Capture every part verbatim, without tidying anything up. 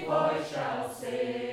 voice shall sing.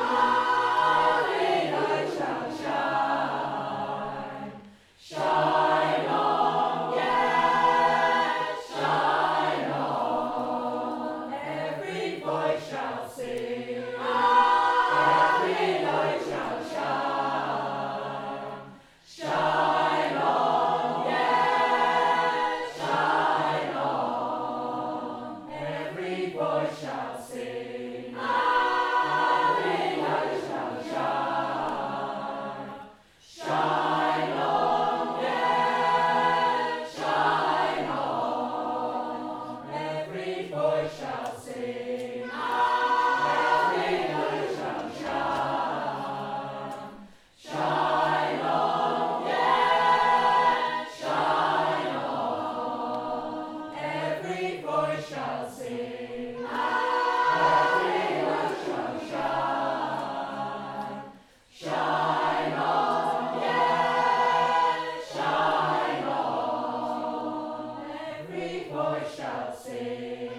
Voice shall sing. Every light shall shine. Shine on, yes, shine on. Every voice shall sing. Every light shall shine. Shine on, yes, shine on. Every voice shall sing. Voice shall sing.